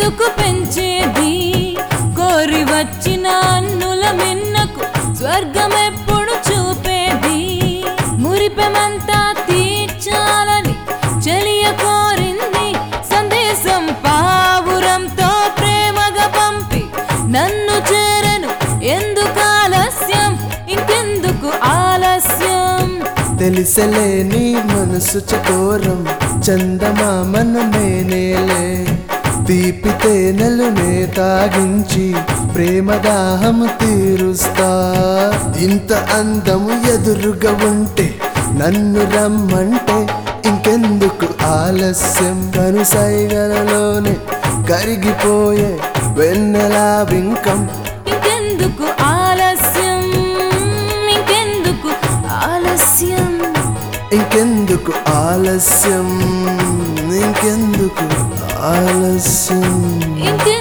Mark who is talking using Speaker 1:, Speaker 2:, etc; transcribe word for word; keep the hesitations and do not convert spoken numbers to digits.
Speaker 1: ఎందుకు పెంచేది కోరి వచ్చిన అన్నుల మిన్నకు స్వర్గమెప్పుడు చూపేది మురిపెమంతా తీర్చాలని చెలియ కోరింది సందేశం పావురంతో ప్రేమగా పంపి నన్ను చేరను ఎందుకు ఆలస్యం ఇంకెందుకు ఆలస్యం
Speaker 2: తెలిసలే నీ మనసు చకోరం చందమామను నేనేలే తీపి తేనెలునే తాగించి ప్రేమదాహము తీరుస్తా ఇంత అందము ఎదురుగా ఉంటే నన్ను రమ్మంటే ఇంకెందుకు ఆలస్యం కనుసైగలలోనే కరిగిపోయే వెన్నెలా వింకం
Speaker 1: ఇంకెందుకు ఆలస్యం ఇంకెందుకు ఆలస్యం
Speaker 2: ఇంకెందుకు ఆలస్యం ఇంకెందుకు ఆలస్యం
Speaker 1: ఇంకెందుకు